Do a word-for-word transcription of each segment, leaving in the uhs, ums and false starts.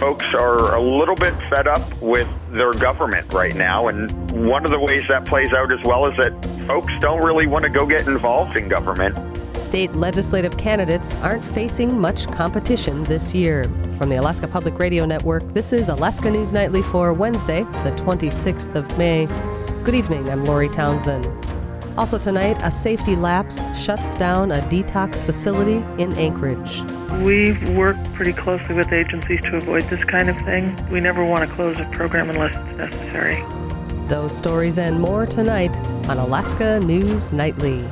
folks are a little bit fed up with their government right now. And one of the ways that plays out as well is that folks don't really want to go get involved in government. State legislative candidates aren't facing much competition this year. From the Alaska Public Radio Network, this is Alaska News Nightly for Wednesday, the twenty-sixth of May. Good evening, I'm Lori Townsend. Also tonight, a safety lapse shuts down a detox facility in Anchorage. We work pretty closely with agencies to avoid this kind of thing. We never want to close a program unless it's necessary. Those stories and more tonight on Alaska News Nightly.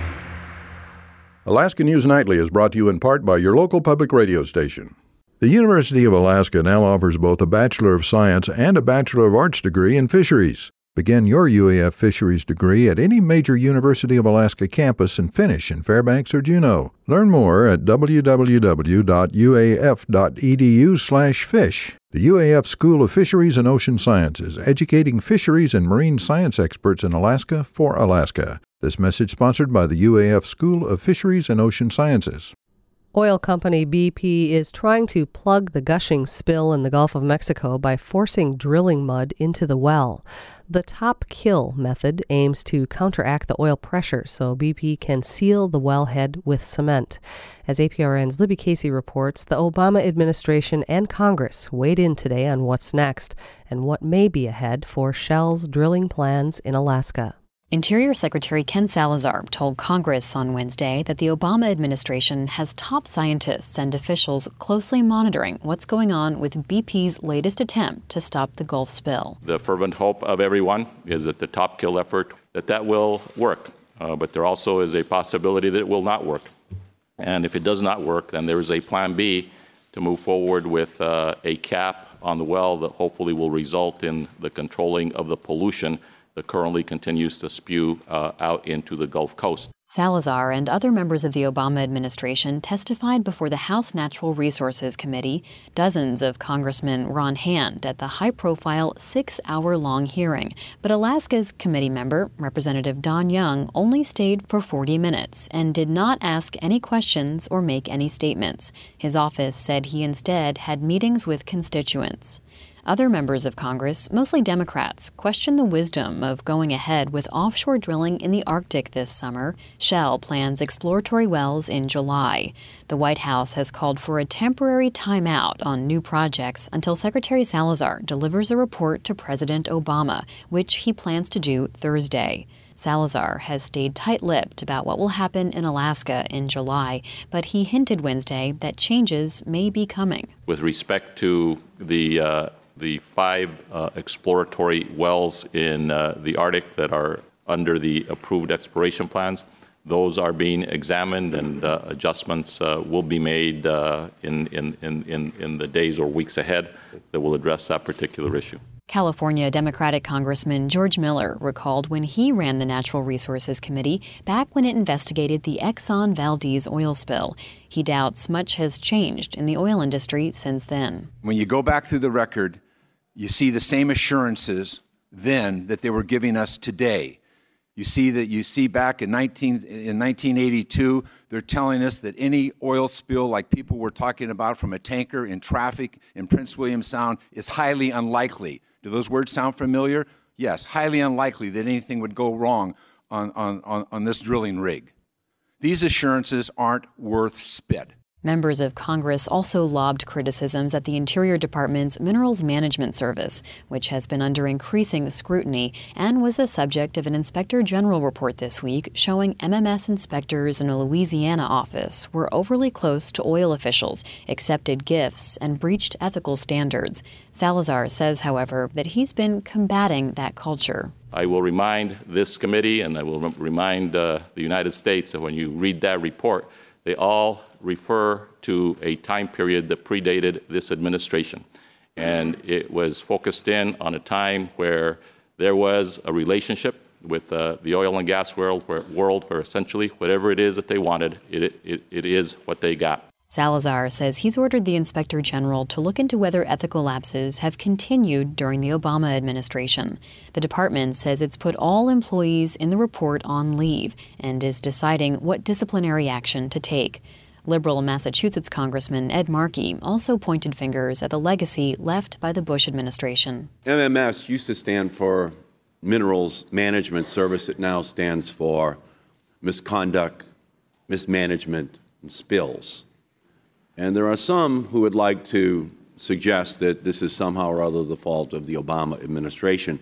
Alaska News Nightly is brought to you in part by your local public radio station. The University of Alaska now offers both a Bachelor of Science and a Bachelor of Arts degree in fisheries. Begin your U A F fisheries degree at any major University of Alaska campus and finish in Fairbanks or Juneau. Learn more at w w w dot u a f dot e d u slash fish. The U A F School of Fisheries and Ocean Sciences, educating fisheries and marine science experts in Alaska for Alaska. This message sponsored by the U A F School of Fisheries and Ocean Sciences. Oil company B P is trying to plug the gushing spill in the Gulf of Mexico by forcing drilling mud into the well. The top kill method aims to counteract the oil pressure so B P can seal the wellhead with cement. As A P R N's Libby Casey reports, the Obama administration and Congress weighed in today on what's next and what may be ahead for Shell's drilling plans in Alaska. Interior Secretary Ken Salazar told Congress on Wednesday that the Obama administration has top scientists and officials closely monitoring what's going on with B P's latest attempt to stop the Gulf spill. The fervent hope of everyone is that the top kill effort, that that will work. Uh, but there also is a possibility that it will not work. And if it does not work, then there is a plan B to move forward with uh, a cap on the well that hopefully will result in the controlling of the pollution that currently continues to spew uh, out into the Gulf Coast. Salazar and other members of the Obama administration testified before the House Natural Resources Committee, dozens of Congressmen were on hand at the high-profile six-hour-long hearing. But Alaska's committee member, Representative Don Young, only stayed for forty minutes and did not ask any questions or make any statements. His office said he instead had meetings with constituents. Other members of Congress, mostly Democrats, question the wisdom of going ahead with offshore drilling in the Arctic this summer. Shell plans exploratory wells in July. The White House has called for a temporary timeout on new projects until Secretary Salazar delivers a report to President Obama, which he plans to do Thursday. Salazar has stayed tight-lipped about what will happen in Alaska in July, but he hinted Wednesday that changes may be coming. With respect to the uh, the five uh, exploratory wells in uh, the Arctic that are under the approved exploration plans, those are being examined and uh, adjustments uh, will be made uh, in, in, in, in the days or weeks ahead that will address that particular issue. California Democratic Congressman George Miller recalled when he ran the Natural Resources Committee back when it investigated the Exxon Valdez oil spill. He doubts much has changed in the oil industry since then. When you go back through the record, you see the same assurances then that they were giving us today. You see that you see back in nineteen in nineteen eighty-two, they're telling us that any oil spill like people were talking about from a tanker in traffic in Prince William Sound is highly unlikely. Do those words sound familiar? Yes, highly unlikely that anything would go wrong on, on, on, on this drilling rig. These assurances aren't worth spit. Members of Congress also lobbed criticisms at the Interior Department's Minerals Management Service, which has been under increasing scrutiny and was the subject of an Inspector General report this week showing M M S inspectors in a Louisiana office were overly close to oil officials, accepted gifts, and breached ethical standards. Salazar says, however, that he's been combating that culture. I will remind this committee and I will remind uh, the United States that when you read that report, they all refer to a time period that predated this administration. And it was focused in on a time where there was a relationship with uh, the oil and gas world where, world where essentially whatever it is that they wanted, it, it, it is what they got. Salazar says he's ordered the Inspector General to look into whether ethical lapses have continued during the Obama administration. The department says it's put all employees in the report on leave and is deciding what disciplinary action to take. Liberal Massachusetts Congressman Ed Markey also pointed fingers at the legacy left by the Bush administration. M M S used to stand for Minerals Management Service. It now stands for misconduct, mismanagement, and spills. And there are some who would like to suggest that this is somehow or other the fault of the Obama administration.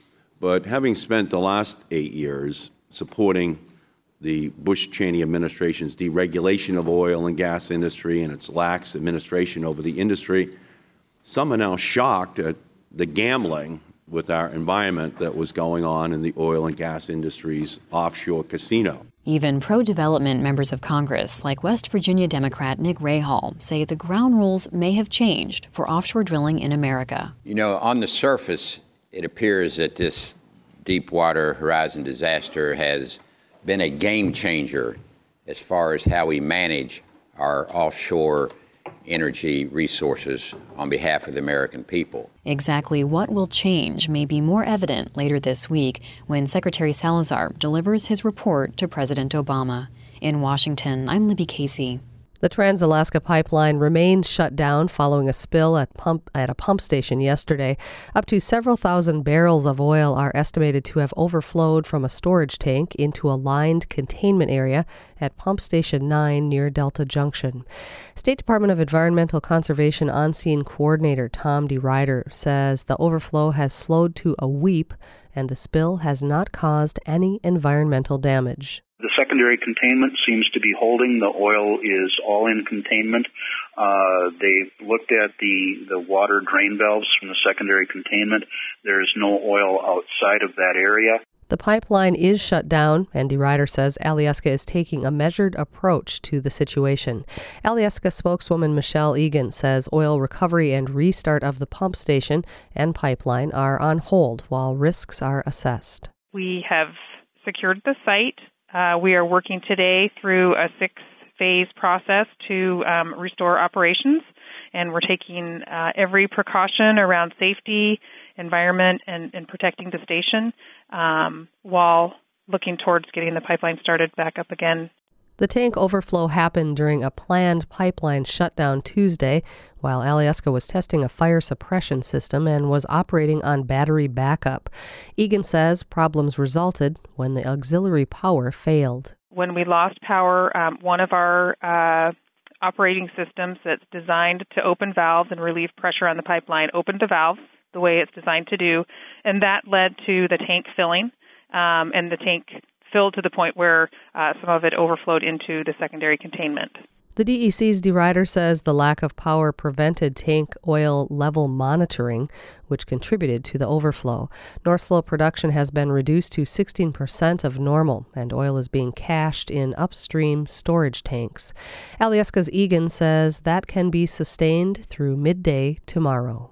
But having spent the last eight years supporting the Bush-Cheney administration's deregulation of oil and gas industry and its lax administration over the industry, some are now shocked at the gambling with our environment that was going on in the oil and gas industry's offshore casino. Even pro-development members of Congress, like West Virginia Democrat Nick Rahall, say the ground rules may have changed for offshore drilling in America. You know, on the surface, it appears that this Deepwater Horizon disaster has been a game changer as far as how we manage our offshore energy resources on behalf of the American people. Exactly what will change may be more evident later this week when Secretary Salazar delivers his report to President Obama. In Washington, I'm Libby Casey. The Trans-Alaska Pipeline remains shut down following a spill at pump at a pump station yesterday. Up to several thousand barrels of oil are estimated to have overflowed from a storage tank into a lined containment area at Pump Station nine near Delta Junction. State Department of Environmental Conservation On-Scene Coordinator Tom DeRider says the overflow has slowed to a weep and the spill has not caused any environmental damage. The secondary containment seems to be holding. The oil is all in containment. Uh, they looked at the, the water drain valves from the secondary containment. There is no oil outside of that area. The pipeline is shut down, and DeRider says Alyeska is taking a measured approach to the situation. Alyeska spokeswoman Michelle Egan says oil recovery and restart of the pump station and pipeline are on hold while risks are assessed. We have secured the site. Uh, we are working today through a six-phase process to um, restore operations, and we're taking uh, every precaution around safety, environment, and, and protecting the station um, while looking towards getting the pipeline started back up again. The tank overflow happened during a planned pipeline shutdown Tuesday while Alyeska was testing a fire suppression system and was operating on battery backup. Egan says problems resulted when the auxiliary power failed. When we lost power, um, one of our uh, operating systems that's designed to open valves and relieve pressure on the pipeline opened the valves the way it's designed to do, and that led to the tank filling, um, and the tank filled to the point where uh, some of it overflowed into the secondary containment. The D E C's DeRider says the lack of power prevented tank oil level monitoring, which contributed to the overflow. North Slope production has been reduced to sixteen percent of normal, and oil is being cached in upstream storage tanks. Alyeska's Egan says that can be sustained through midday tomorrow.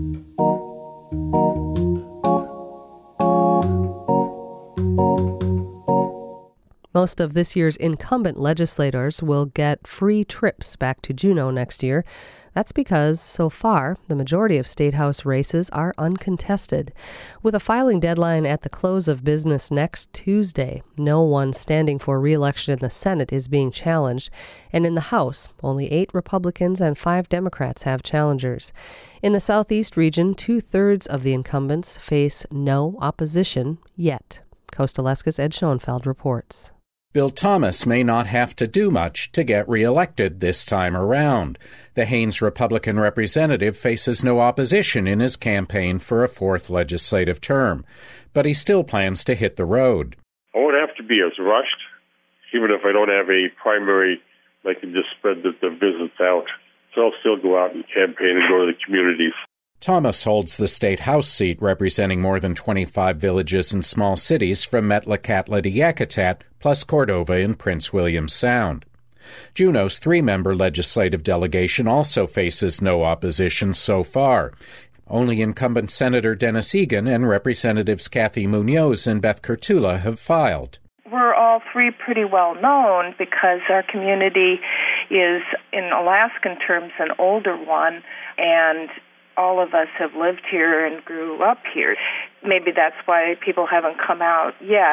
Most of this year's incumbent legislators will get free trips back to Juneau next year. That's because, so far, the majority of State House races are uncontested. With a filing deadline at the close of business next Tuesday, no one standing for re-election in the Senate is being challenged, and in the House, only eight Republicans and five Democrats have challengers. In the Southeast region, two-thirds of the incumbents face no opposition yet. Coast Alaska's Ed Schoenfeld reports. Bill Thomas may not have to do much to get reelected this time around. The Haines Republican representative faces no opposition in his campaign for a fourth legislative term, but he still plans to hit the road. I won't have to be as rushed, even if I don't have a primary, I can just spread the, the visits out. So I'll still go out and campaign and go to the communities. Thomas holds the state house seat representing more than twenty-five villages and small cities from Metlakatla to Yakutat, plus Cordova and Prince William Sound. Juneau's three-member legislative delegation also faces no opposition so far. Only incumbent Senator Dennis Egan and Representatives Kathy Munoz and Beth Kurtula have filed. We're all three pretty well known because our community is, in Alaskan terms, an older one, and all of us have lived here and grew up here. Maybe that's why people haven't come out yet.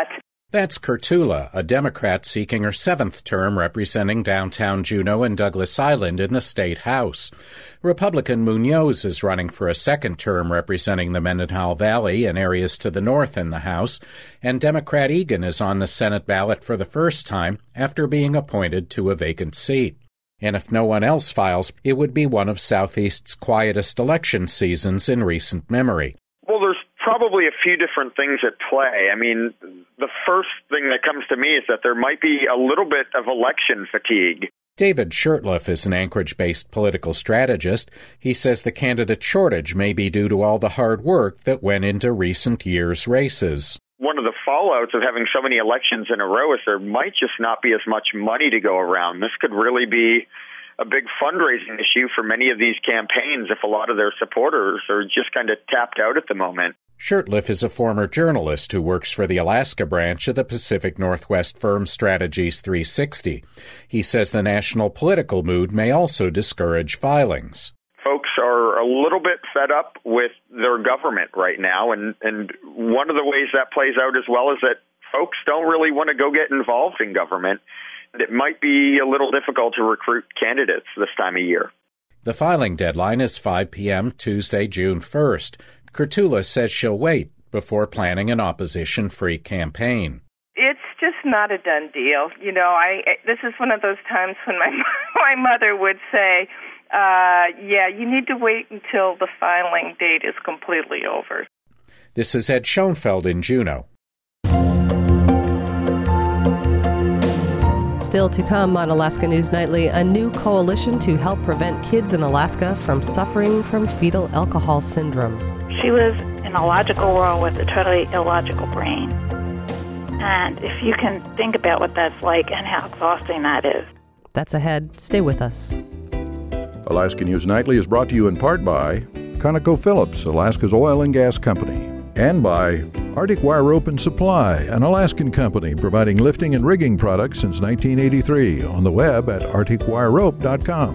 That's Kurtula, a Democrat seeking her seventh term representing downtown Juneau and Douglas Island in the state House. Republican Munoz is running for a second term representing the Mendenhall Valley and areas to the north in the House, and Democrat Egan is on the Senate ballot for the first time after being appointed to a vacant seat. And if no one else files, it would be one of Southeast's quietest election seasons in recent memory. Well, there's probably a few different things at play. I mean, the first thing that comes to me is that there might be a little bit of election fatigue. David Shurtleff is an Anchorage-based political strategist. He says the candidate shortage may be due to all the hard work that went into recent years' races. One of the fallouts of having so many elections in a row is there might just not be as much money to go around. This could really be a big fundraising issue for many of these campaigns if a lot of their supporters are just kind of tapped out at the moment. Shurtleff is a former journalist who works for the Alaska branch of the Pacific Northwest firm Strategies three sixty. He says the national political mood may also discourage filings. Folks are a little bit fed up with their government right now, and, and one of the ways that plays out as well is that folks don't really want to go get involved in government. It might be a little difficult to recruit candidates this time of year. The filing deadline is five p.m. Tuesday, June first. Kurtula says she'll wait before planning an opposition-free campaign. It's just not a done deal. You know, I this is one of those times when my my mother would say, uh, yeah, you need to wait until the filing date is completely over. This is Ed Schoenfeld in Juneau. Still to come on Alaska News Nightly, a new coalition to help prevent kids in Alaska from suffering from fetal alcohol syndrome. She was in a logical world with a totally illogical brain. And if you can think about what that's like and how exhausting that is. That's ahead. Stay with us. Alaska News Nightly is brought to you in part by ConocoPhillips, Alaska's oil and gas company, and by Arctic Wire Rope and Supply, an Alaskan company providing lifting and rigging products since nineteen eighty-three, on the web at arctic wire rope dot com.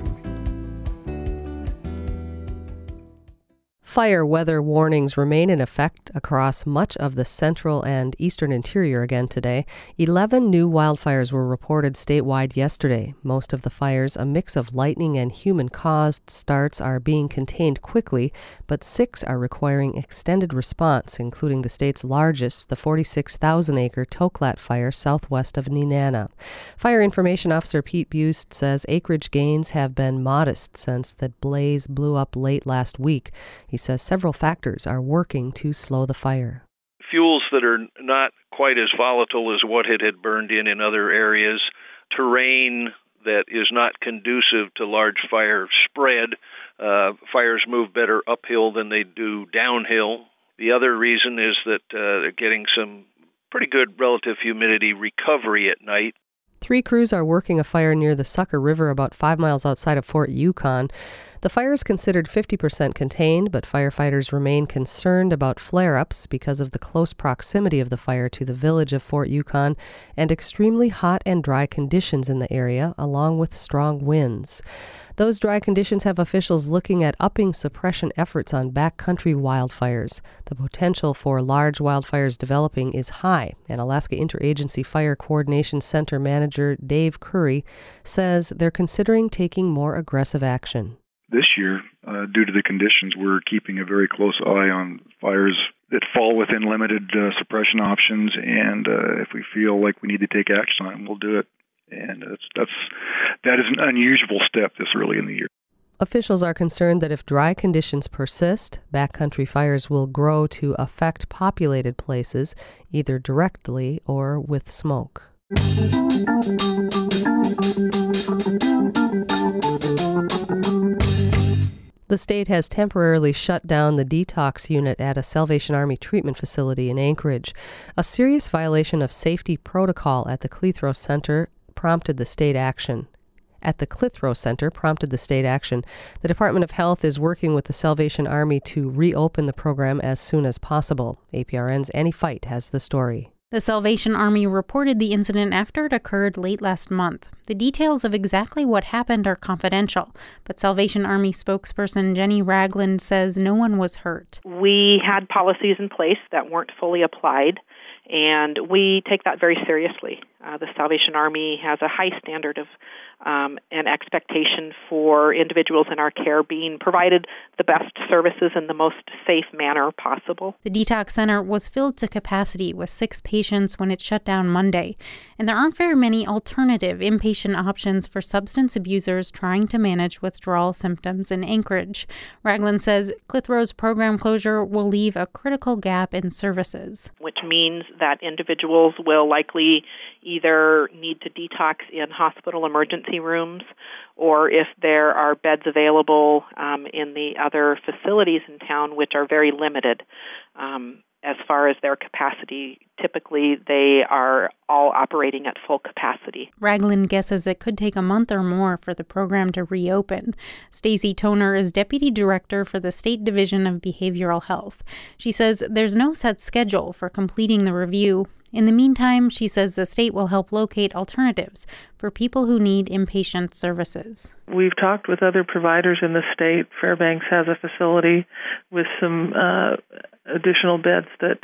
Fire weather warnings remain in effect across much of the central and eastern interior again today. Eleven new wildfires were reported statewide yesterday. Most of the fires, a mix of lightning and human-caused starts, are being contained quickly, but six are requiring extended response, including the state's largest, the forty-six thousand acre Toklat fire southwest of Nenana. Fire Information Officer Pete Buist says acreage gains have been modest since the blaze blew up late last week. He says several factors are working to slow the fire. Fuels that are not quite as volatile as what it had burned in in other areas, terrain that is not conducive to large fire spread. Uh, fires move better uphill than they do downhill. The other reason is that uh, they're getting some pretty good relative humidity recovery at night. Three crews are working a fire near the Sucker River about five miles outside of Fort Yukon. The fire is considered fifty percent contained, but firefighters remain concerned about flare-ups because of the close proximity of the fire to the village of Fort Yukon and extremely hot and dry conditions in the area, along with strong winds. Those dry conditions have officials looking at upping suppression efforts on backcountry wildfires. The potential for large wildfires developing is high, and Alaska Interagency Fire Coordination Center Manager Dave Curry says they're considering taking more aggressive action. This year, uh, due to the conditions, we're keeping a very close eye on fires that fall within limited uh, suppression options, and uh, if we feel like we need to take action on them, we'll do it. And that's, that's, that is an unusual step this early in the year. Officials are concerned that if dry conditions persist, backcountry fires will grow to affect populated places, either directly or with smoke. The state has temporarily shut down the detox unit at a Salvation Army treatment facility in Anchorage. A serious violation of safety protocol at the Clitheroe Center prompted the state action. At the Clitheroe Center prompted the state action. The Department of Health is working with the Salvation Army to reopen the program as soon as possible. A P R N's Annie Fight has the story. The Salvation Army reported the incident after it occurred late last month. The details of exactly what happened are confidential, but Salvation Army spokesperson Jenny Ragland says no one was hurt. We had policies in place that weren't fully applied, And we take that very seriously. Uh, the Salvation Army has a high standard of um, an expectation for individuals in our care being provided the best services in the most safe manner possible. The detox center was filled to capacity with six patients when it shut down Monday, and there aren't very many alternative inpatient options for substance abusers trying to manage withdrawal symptoms in Anchorage. Ragland says Clitheroe's program closure will leave a critical gap in services, which means that individuals will likely either need to detox in hospital emergency rooms, or if there are beds available um, in the other facilities in town, which are very limited um, as far as their capacity. Typically, they are all operating at full capacity. Ragland guesses it could take a month or more for the program to reopen. Stacey Toner is Deputy Director for the State Division of Behavioral Health. She says there's no set schedule for completing the review. In the meantime, she says the state will help locate alternatives for people who need inpatient services. We've talked with other providers in the state. Fairbanks has a facility with some uh, additional beds that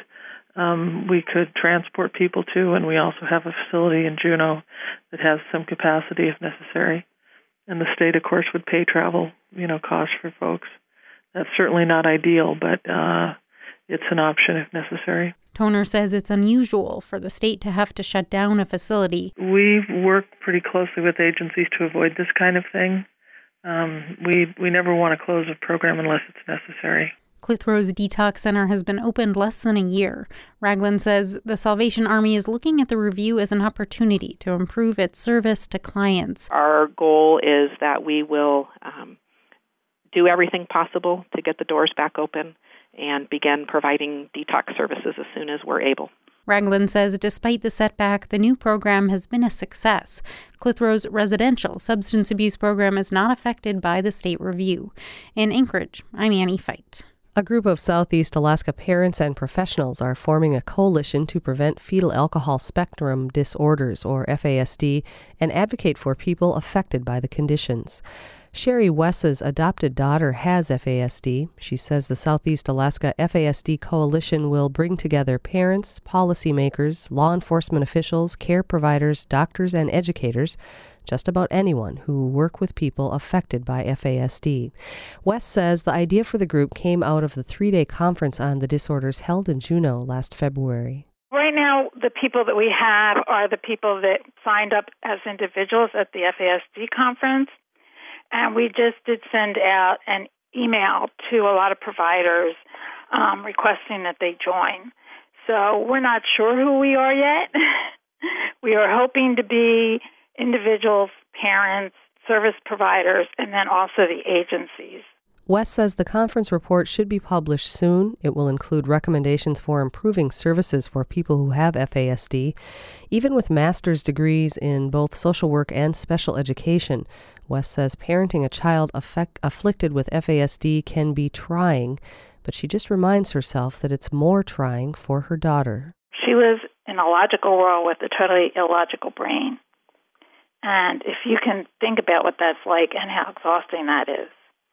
um, we could transport people to, and we also have a facility in Juneau that has some capacity if necessary. And the state, of course, would pay travel, you know, costs for folks. That's certainly not ideal, but uh, it's an option if necessary. Toner says it's unusual for the state to have to shut down a facility. We've worked pretty closely with agencies to avoid this kind of thing. Um, we we never want to close a program unless it's necessary. Clitheroe's Detox Center has been opened less than a year. Ragland says the Salvation Army is looking at the review as an opportunity to improve its service to clients. Our goal is that we will um, do everything possible to get the doors back open and begin providing detox services as soon as we're able. Ragland says despite the setback, the new program has been a success. Clitheroe's residential substance abuse program is not affected by the state review. In Anchorage, I'm Annie Feit. A group of Southeast Alaska parents and professionals are forming a coalition to prevent fetal alcohol spectrum disorders, or F A S D, and advocate for people affected by the conditions. Sherry Wess's adopted daughter has F A S D. She says the Southeast Alaska F A S D Coalition will bring together parents, policymakers, law enforcement officials, care providers, doctors, and educators, just about anyone who work with people affected by F A S D. Wess says the idea for the group came out of the three-day conference on the disorders held in Juneau last February. Right now, the people that we have are the people that signed up as individuals at the F A S D conference. And we just did send out an email to a lot of providers um, requesting that they join. So we're not sure who we are yet. We are hoping to be individuals, parents, service providers, and then also the agencies. Wess says the conference report should be published soon. It will include recommendations for improving services for people who have F A S D. Even with master's degrees in both social work and special education, Wess says parenting a child affect, afflicted with F A S D can be trying, but she just reminds herself that it's more trying for her daughter. She lives in a logical world with a totally illogical brain. And if you can think about what that's like and how exhausting that is.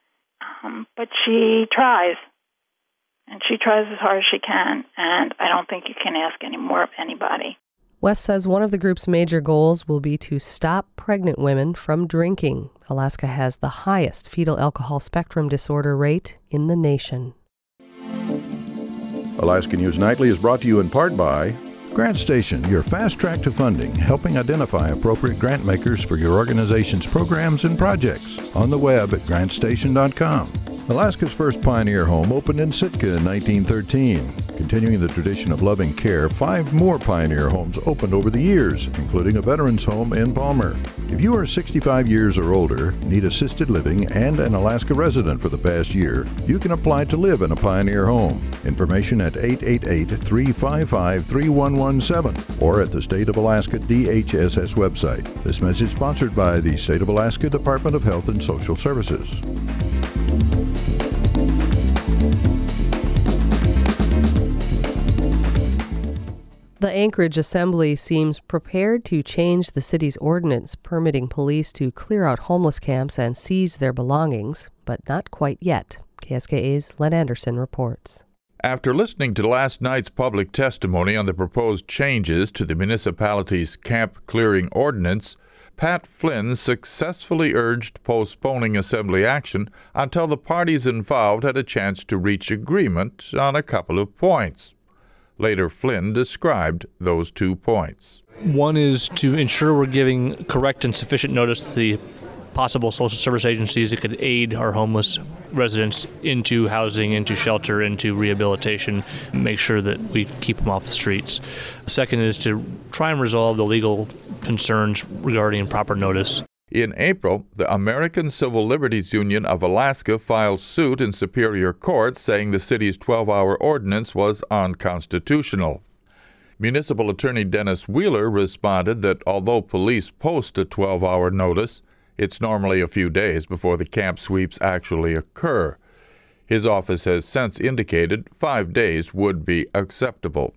Um, but she tries, and she tries as hard as she can, and I don't think you can ask any more of anybody. Wess says one of the group's major goals will be to stop pregnant women from drinking. Alaska has the highest fetal alcohol spectrum disorder rate in the nation. Alaska News Nightly is brought to you in part by Grant Station, your fast track to funding, helping identify appropriate grant makers for your organization's programs and projects. On the web at grant station dot com. Alaska's first pioneer home opened in Sitka in nineteen thirteen. Continuing the tradition of loving care, five more pioneer homes opened over the years, including a veterans home in Palmer. If you are sixty-five years or older, need assisted living, and an Alaska resident for the past year, you can apply to live in a pioneer home. Information at eight eight eight, three five five, three one one seven or at the State of Alaska D H S S website. This message sponsored by the State of Alaska Department of Health and Social Services. The Anchorage Assembly seems prepared to change the city's ordinance permitting police to clear out homeless camps and seize their belongings, but not quite yet. K S K A's Len Anderson reports. After listening to last night's public testimony on the proposed changes to the municipality's camp clearing ordinance, Pat Flynn successfully urged postponing assembly action until the parties involved had a chance to reach agreement on a couple of points. Later, Flynn described those two points. One is to ensure we're giving correct and sufficient notice to the possible social service agencies that could aid our homeless residents into housing, into shelter, into rehabilitation, make sure that we keep them off the streets. Second is to try and resolve the legal concerns regarding proper notice. In April, the American Civil Liberties Union of Alaska filed suit in Superior Court saying the city's twelve-hour ordinance was unconstitutional. Municipal Attorney Dennis Wheeler responded that although police post a twelve-hour notice, it's normally a few days before the camp sweeps actually occur. His office has since indicated five days would be acceptable.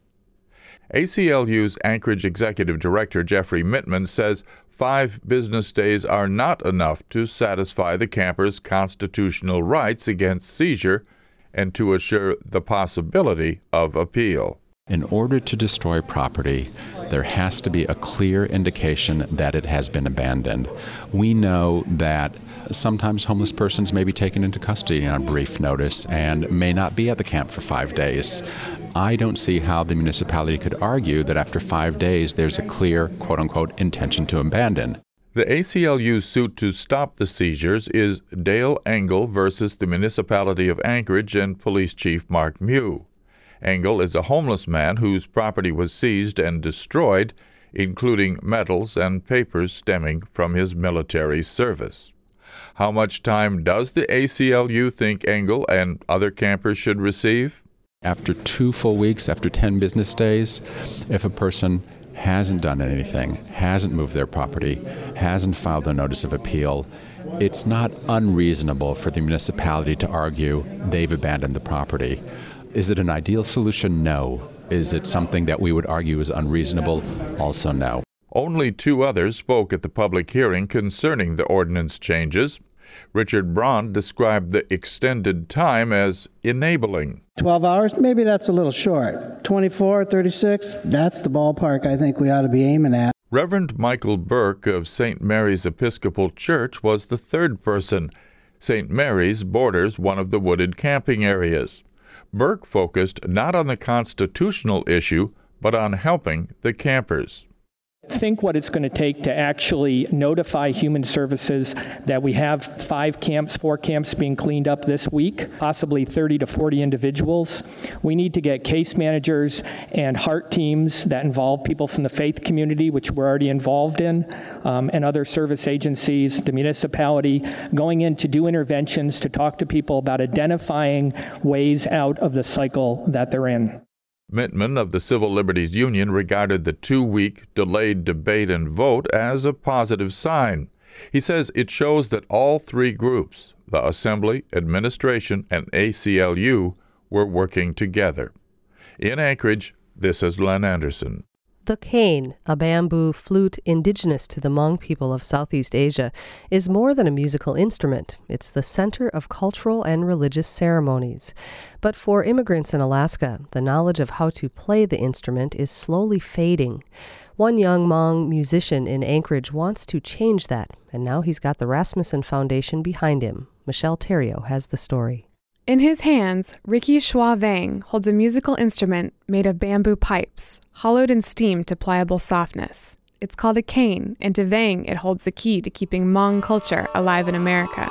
A C L U's Anchorage Executive Director Jeffrey Mittman says five business days are not enough to satisfy the campers' constitutional rights against seizure and to assure the possibility of appeal. In order to destroy property, there has to be a clear indication that it has been abandoned. We know that sometimes homeless persons may be taken into custody on brief notice and may not be at the camp for five days. I don't see how the municipality could argue that after five days there's a clear, quote-unquote, intention to abandon. The A C L U's suit to stop the seizures is Dale Engel versus the Municipality of Anchorage and Police Chief Mark Mew. Engel is a homeless man whose property was seized and destroyed, including medals and papers stemming from his military service. How much time does the A C L U think Engel and other campers should receive? After two full weeks, after ten business days, if a person hasn't done anything, hasn't moved their property, hasn't filed a notice of appeal, it's not unreasonable for the municipality to argue they've abandoned the property. Is it an ideal solution? No. Is it something that we would argue is unreasonable? Also no. Only two others spoke at the public hearing concerning the ordinance changes. Richard Braun described the extended time as enabling. twelve hours, maybe that's a little short. twenty-four, thirty-six, that's the ballpark I think we ought to be aiming at. Reverend Michael Burke of Saint Mary's Episcopal Church was the third person. Saint Mary's borders one of the wooded camping areas. Burke focused not on the constitutional issue, but on helping the campers. Think what it's going to take to actually notify Human Services that we have five camps, four camps being cleaned up this week, possibly thirty to forty individuals. We need to get case managers and heart teams that involve people from the faith community, which we're already involved in, um, and other service agencies, the municipality, going in to do interventions to talk to people about identifying ways out of the cycle that they're in. Mittman of the Civil Liberties Union regarded the two-week delayed debate and vote as a positive sign. He says it shows that all three groups, the Assembly, Administration, and A C L U, were working together. In Anchorage, this is Len Anderson. The cane, a bamboo flute indigenous to the Hmong people of Southeast Asia, is more than a musical instrument. It's the center of cultural and religious ceremonies. But for immigrants in Alaska, the knowledge of how to play the instrument is slowly fading. One young Hmong musician in Anchorage wants to change that, and now he's got the Rasmussen Foundation behind him. Michelle Theriault has the story. In his hands, Ricky Shua Vang holds a musical instrument made of bamboo pipes, hollowed and steamed to pliable softness. It's called a cane, and to Vang it holds the key to keeping Hmong culture alive in America.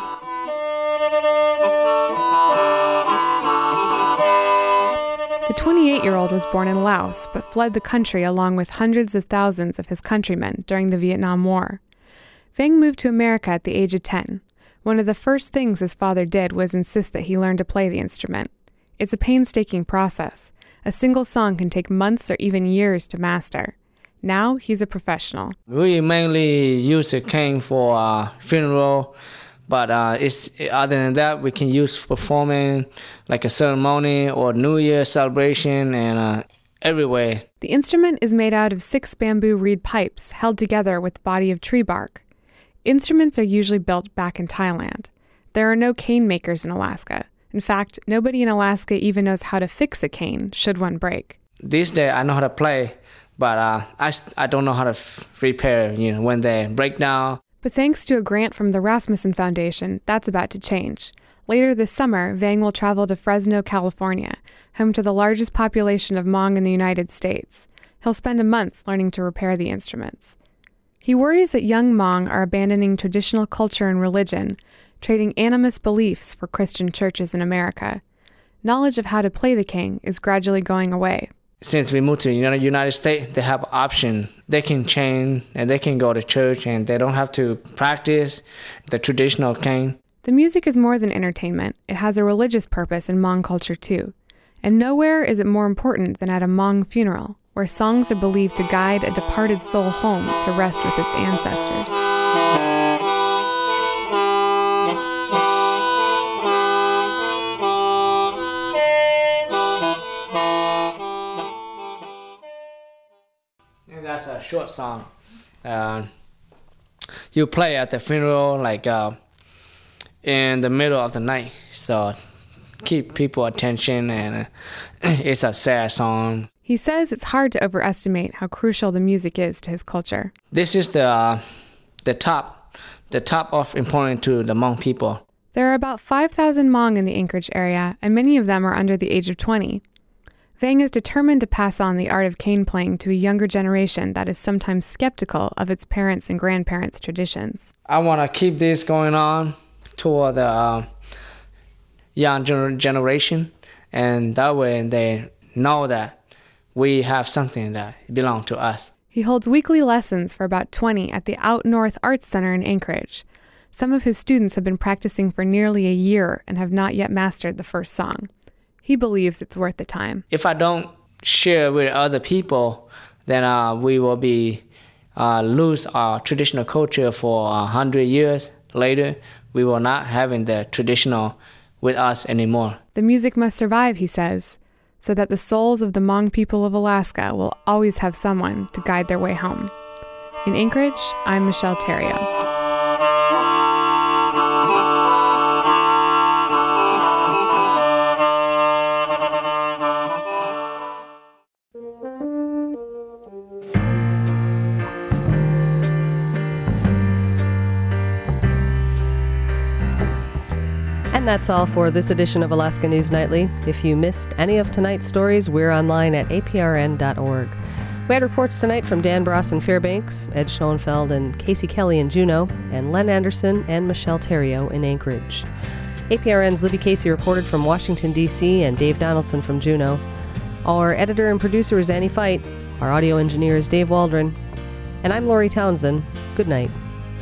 The twenty-eight-year-old was born in Laos, but fled the country along with hundreds of thousands of his countrymen during the Vietnam War. Vang moved to America at the age of ten. One of the first things his father did was insist that he learn to play the instrument. It's a painstaking process. A single song can take months or even years to master. Now he's a professional. We mainly use a cane for uh, funeral, but uh, it's, other than that, we can use for performing like a ceremony or New Year celebration and uh, everywhere. The instrument is made out of six bamboo reed pipes held together with body of tree bark. Instruments are usually built back in Thailand. There are no cane makers in Alaska. In fact, nobody in Alaska even knows how to fix a cane should one break. These days, I know how to play, but uh, I, I don't know how to f- repair, you know, when they break down. But thanks to a grant from the Rasmussen Foundation, that's about to change. Later this summer, Vang will travel to Fresno, California, home to the largest population of Hmong in the United States. He'll spend a month learning to repair the instruments. He worries that young Hmong are abandoning traditional culture and religion, trading animist beliefs for Christian churches in America. Knowledge of how to play the cane is gradually going away. Since we moved to the United States, they have option. They can chain and they can go to church and they don't have to practice the traditional cane. The music is more than entertainment. It has a religious purpose in Hmong culture too. And nowhere is it more important than at a Hmong funeral, where songs are believed to guide a departed soul home to rest with its ancestors. And that's a short song. Uh, you play at the funeral like uh, in the middle of the night, so keep people attention, and uh, it's a sad song. He says it's hard to overestimate how crucial the music is to his culture. This is the uh, the top, the top of important to the Hmong people. There are about five thousand Hmong in the Anchorage area, and many of them are under the age of twenty. Vang is determined to pass on the art of cane playing to a younger generation that is sometimes skeptical of its parents' and grandparents' traditions. I want to keep this going on toward the uh, young gener- generation, and that way they know that we have something that belongs to us. He holds weekly lessons for about twenty at the Out North Arts Center in Anchorage. Some of his students have been practicing for nearly a year and have not yet mastered the first song. He believes it's worth the time. If I don't share with other people, then uh, we will be uh, lose our traditional culture for a hundred years later. We will not having the traditional with us anymore. The music must survive, he says, so that the souls of the Hmong people of Alaska will always have someone to guide their way home. In Anchorage, I'm Michelle Theriault. And that's all for this edition of Alaska News Nightly. If you missed any of tonight's stories, we're online at A P R N dot org. We had reports tonight from Dan Bross in Fairbanks, Ed Schoenfeld and Casey Kelly in Juneau, and Len Anderson and Michelle Theriault in Anchorage. A P R N's Libby Casey reported from Washington, D C, and Dave Donaldson from Juneau. Our editor and producer is Annie Fight. Our audio engineer is Dave Waldron. And I'm Lori Townsend. Good night.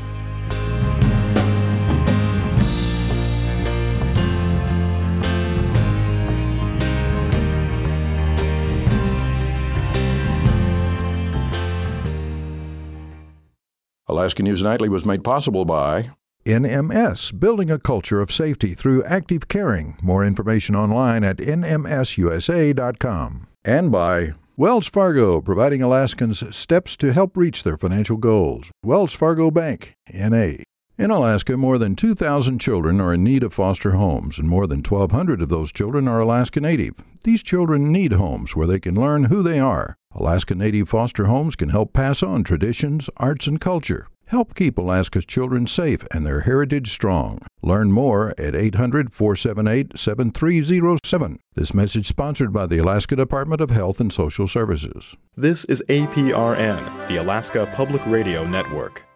Alaska News Nightly was made possible by N M S, building a culture of safety through active caring. More information online at N M S U S A dot com. And by Wells Fargo, providing Alaskans steps to help reach their financial goals. Wells Fargo Bank, N A In Alaska, more than two thousand children are in need of foster homes, and more than twelve hundred of those children are Alaska Native. These children need homes where they can learn who they are. Alaska Native foster homes can help pass on traditions, arts, and culture. Help keep Alaska's children safe and their heritage strong. Learn more at eight hundred, four seven eight, seven three zero seven. This message sponsored by the Alaska Department of Health and Social Services. This is A P R N, the Alaska Public Radio Network.